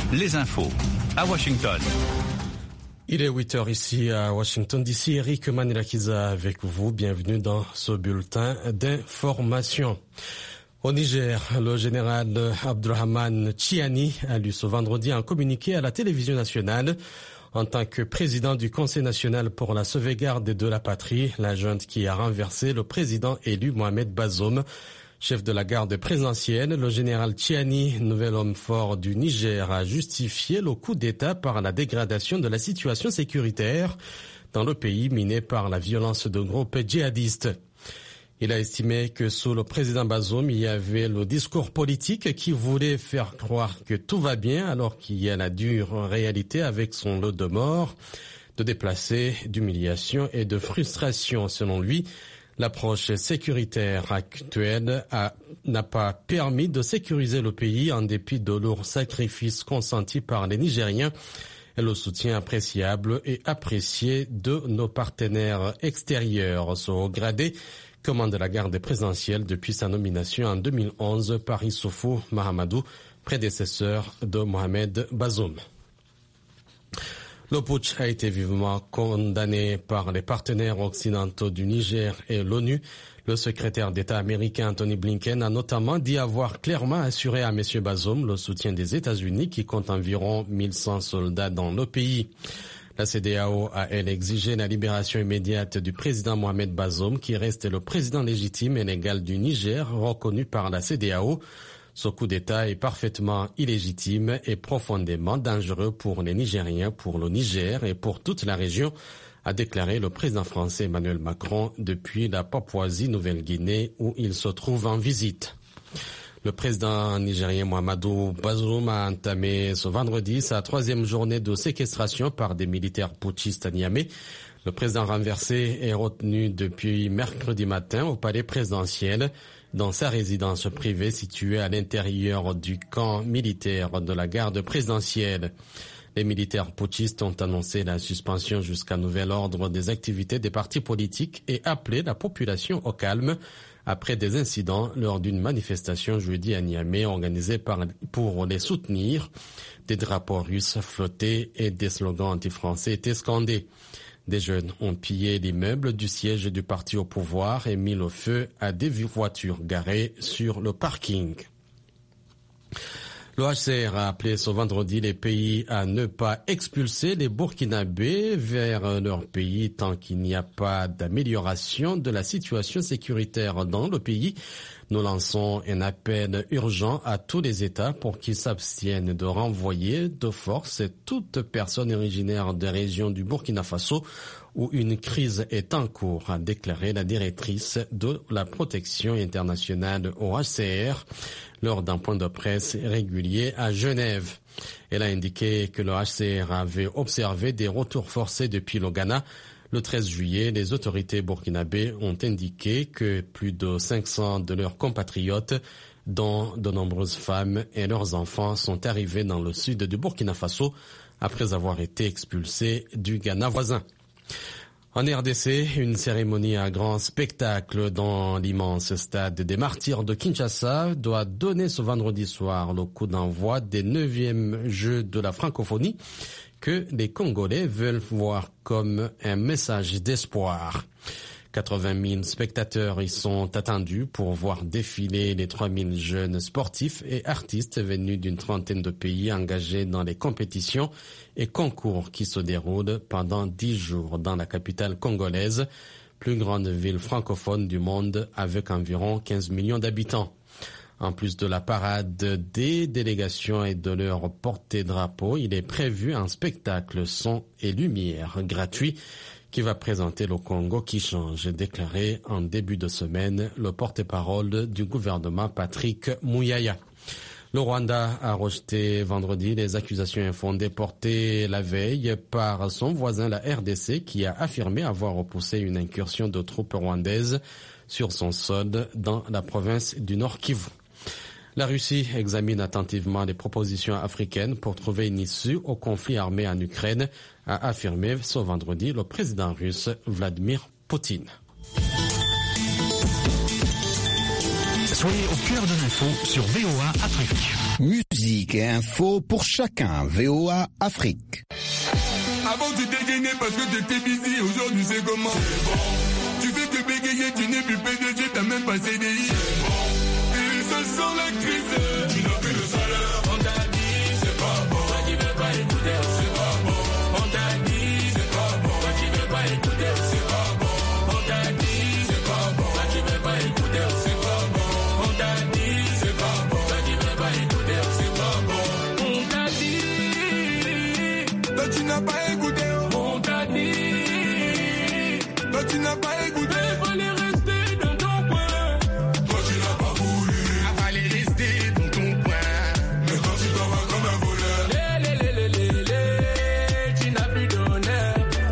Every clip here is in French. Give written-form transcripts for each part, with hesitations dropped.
les infos à Washington. Il est 8h ici à Washington DC. Eric Manilakiza avec vous. Bienvenue dans ce bulletin d'information. Au Niger, le général Abdurrahman Chiani a lu ce vendredi un communiqué à la télévision nationale. En tant que président du Conseil national pour la sauvegarde de la patrie, la junte qui a renversé le président élu Mohamed Bazoum. Chef de la garde présidentielle, le général Chiani, nouvel homme fort du Niger, a justifié le coup d'État par la dégradation de la situation sécuritaire dans le pays miné par la violence de groupes djihadistes. Il a estimé que sous le président Bazoum, il y avait le discours politique qui voulait faire croire que tout va bien alors qu'il y a la dure réalité avec son lot de morts, de déplacés, d'humiliation et de frustration. Selon lui, l'approche sécuritaire actuelle n'a pas permis de sécuriser le pays en dépit de lourds sacrifices consentis par les Nigériens et le soutien appréciable et apprécié de nos partenaires extérieurs. Ce haut gradé commande la garde présidentielle depuis sa nomination en 2011 par Issoufou Mahamadou, prédécesseur de Mohamed Bazoum. Le putsch a été vivement condamné par les partenaires occidentaux du Niger et l'ONU. Le secrétaire d'État américain Anthony Blinken a notamment dit avoir clairement assuré à M. Bazoum le soutien des États-Unis qui compte environ 1100 soldats dans le pays. La CEDEAO a, elle, exigé la libération immédiate du président Mohamed Bazoum qui reste le président légitime et légal du Niger reconnu par la CEDEAO. Ce coup d'État est parfaitement illégitime et profondément dangereux pour les Nigériens, pour le Niger et pour toute la région, a déclaré le président français Emmanuel Macron depuis la Papouasie-Nouvelle-Guinée où il se trouve en visite. Le président nigérien Mohamedou Bazoum a entamé ce vendredi sa troisième journée de séquestration par des militaires putschistes à Niamey. Le président renversé est retenu depuis mercredi matin au palais présidentiel dans sa résidence privée située à l'intérieur du camp militaire de la garde présidentielle. Les militaires putschistes ont annoncé la suspension jusqu'à nouvel ordre des activités des partis politiques et appelé la population au calme après des incidents lors d'une manifestation jeudi à Niamey organisée pour les soutenir. Des drapeaux russes flottaient et des slogans anti-français étaient scandés. Des jeunes ont pillé l'immeuble du siège du parti au pouvoir et mis le feu à des voitures garées sur le parking. Le HCR a appelé ce vendredi les pays à ne pas expulser les Burkinabés vers leur pays tant qu'il n'y a pas d'amélioration de la situation sécuritaire dans le pays. Nous lançons un appel urgent à tous les États pour qu'ils s'abstiennent de renvoyer de force toute personne originaire des régions du Burkina Faso où une crise est en cours, a déclaré la directrice de la protection internationale au HCR lors d'un point de presse régulier à Genève. Elle a indiqué que le HCR avait observé des retours forcés depuis le Ghana. Le 13 juillet, les autorités burkinabées ont indiqué que plus de 500 de leurs compatriotes, dont de nombreuses femmes et leurs enfants, sont arrivés dans le sud du Burkina Faso après avoir été expulsés du Ghana voisin. En RDC, une cérémonie à grand spectacle dans l'immense stade des Martyrs de Kinshasa doit donner ce vendredi soir le coup d'envoi des 9e Jeux de la francophonie que les Congolais veulent voir comme un message d'espoir. 80 000 spectateurs y sont attendus pour voir défiler les 3 000 jeunes sportifs et artistes venus d'une trentaine de pays engagés dans les compétitions et concours qui se déroulent pendant 10 jours dans la capitale congolaise, plus grande ville francophone du monde avec environ 15 millions d'habitants. En plus de la parade des délégations et de leur porte-drapeau, il est prévu un spectacle son et lumière gratuit qui va présenter le Congo qui change, déclaré en début de semaine le porte-parole du gouvernement Patrick Muyaya. Le Rwanda a rejeté vendredi les accusations infondées portées la veille par son voisin la RDC qui a affirmé avoir repoussé une incursion de troupes rwandaises sur son sol dans la province du Nord Kivu. La Russie examine attentivement les propositions africaines pour trouver une issue au conflit armé en Ukraine, a affirmé ce vendredi le président russe Vladimir Poutine. Soyez au cœur de l'info sur VOA Afrique. Musique et info pour chacun. VOA Afrique. Avant tu dégainais parce que t'étais busy, aujourd'hui c'est comment? C'est bon. Tu fais que bégayer, tu n'es plus PDG, t'as même pas CDI. C'est bon. Et ça sent la crise, tu n'as plus de salaire. On t'a dit, c'est pas bon. Toi qui veux pas écouter, c'est pas bon. On t'a dit, c'est pas bon. Toi qui veux pas écouter, c'est pas bon. On t'a dit, c'est pas bon. Toi qui veux pas écouter, c'est pas bon. On t'a dit, c'est pas bon. Toi qui veux pas écouter, c'est pas bon. On t'a dit, toi tu n'as pas écouté. On t'a dit, toi tu n'as pas écouté. Il fallait rester dans ton coin. Toi tu n'as pas voulu. Il fallait rester dans ton coin. Mais quand tu t'en vas comme un voleur. Tu n'as plus d'honneur.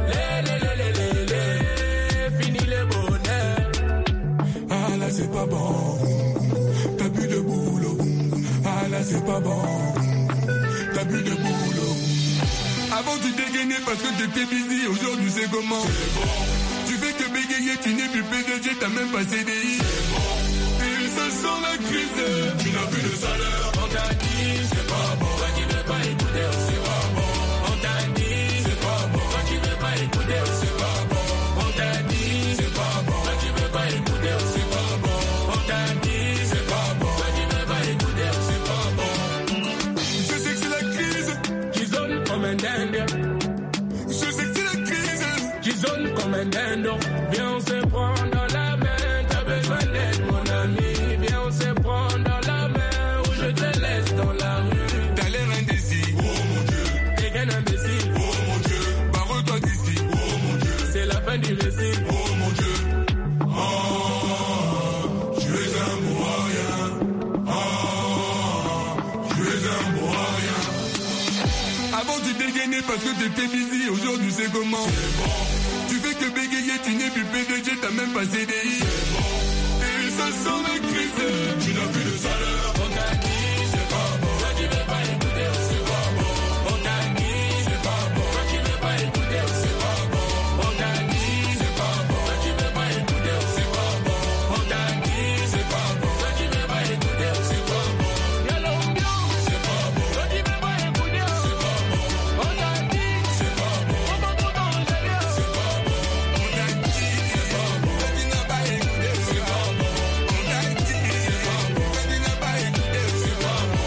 Fini le bonheur. Ah là c'est pas bon. T'as plus de boulot. Ah là c'est pas bon. T'as plus de boulot. Avant tu dégainais parce que t'étais busy, aujourd'hui c'est comment? C'est bon. Tu fais que bégayer, tu n'es plus PDG, t'as même pas CDI. C'est bon. Et ça sent la crise, tu n'as plus de salaire. On t'a dit, c'est pas bon. Toi qui veux pas écouter, c'est pas bon. On t'a dit, c'est pas bon. Toi qui veux pas écouter, c'est pas bon. On t'a dit, c'est pas bon. Toi qui veux pas écouter, c'est pas bon. On t'a dit, c'est pas bon. Toi qui veux pas écouter, c'est pas bon. Je sais que c'est la crise qui zone comme un dingue. Je sais que c'est la crise qui zone comme un dingue. Viens on se prend dans la main. T'as besoin d'aide mon ami. Viens on se prend dans la main. Ou je te laisse dans la rue. T'as l'air indécis, oh mon Dieu. T'es qu'un imbécile, oh mon Dieu. Barre-toi d'ici, oh mon Dieu. C'est la fin du récit, oh mon Dieu. Oh, tu es un moyen. Oh, tu es un moyen. Avant tu dégainais parce que t'étais busy, aujourd'hui c'est comment? C'est bon. Tu fais que bégayer, tu n'es plus PDG, t'as même pas CDI. C'est bon. Et ça sent la crise, tu n'as plus de salaire. On t'a dit, c'est pas bon. Toi qui veux pas écouter, c'est pas bon. On t'a dit, c'est pas bon. Toi qui veux pas écouter, c'est pas bon. On t'a dit, c'est pas bon. Toi qui veux pas écouter, c'est pas bon. On t'a dit, c'est pas bon. Toi qui veux pas écouter, c'est pas bon. Y'a l'ambiance, c'est pas bon. Toi qui veux pas écouter, c'est pas bon. On t'a dit, c'est pas bon. On va tout dans le derrière, c'est pas bon. On t'a dit, c'est pas bon. Toi qui n'as pas écouté, c'est pas bon. On t'a dit, c'est pas bon. Toi qui n'as pas écouté, c'est pas bon.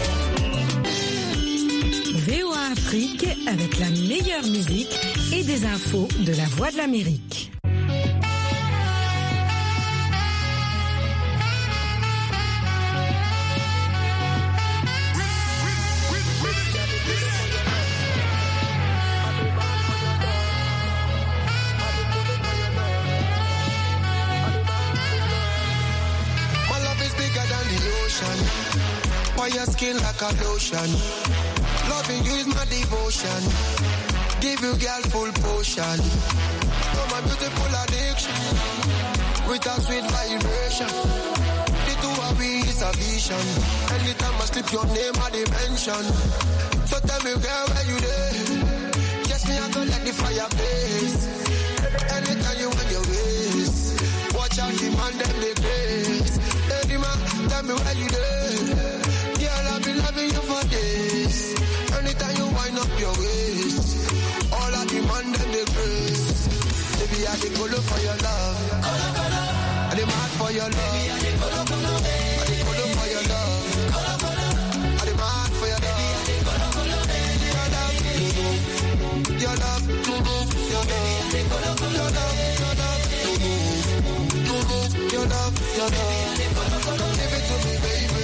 VOA Afrique avec la meilleure musique et des infos de la Voix de l'Amérique. My love is bigger than the ocean. Why your skin like a lotion? Loving you is my devotion. Give you girl full potion. Oh my beautiful addiction. With a sweet vibration. The two of we is a vision. Anytime I slip your name I dimension. So tell me girl where you there? Yes me I go let the fire blaze. Anytime you want your ways. Watch out the man them they grace. Hey man, tell me where you there? Girl I've been loving you for days. Anytime you wind up your waist. All I demand them they grace. Baby I dey color for your love. Color, color. I dey mad for your love. Baby I dey color, color. I dey color for your love. Color, color. I dey mad for your love. Baby I dey color, color. Your love, your love, your love. Baby I dey color, color. Your love, your love, your love, your love. Baby I dey color, color. Give it to me, baby.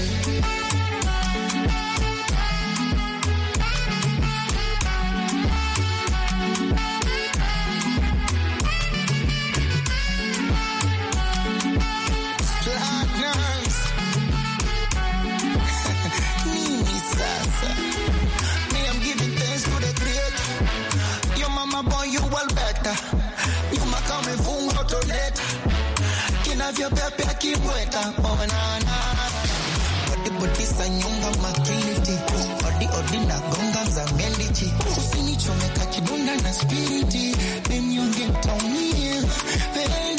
Vyo pepe akiweka onana Odi sa nyonga makiliti Odi na gonga za mendichi Usinichomeka kidonda na spiriti Then you get on me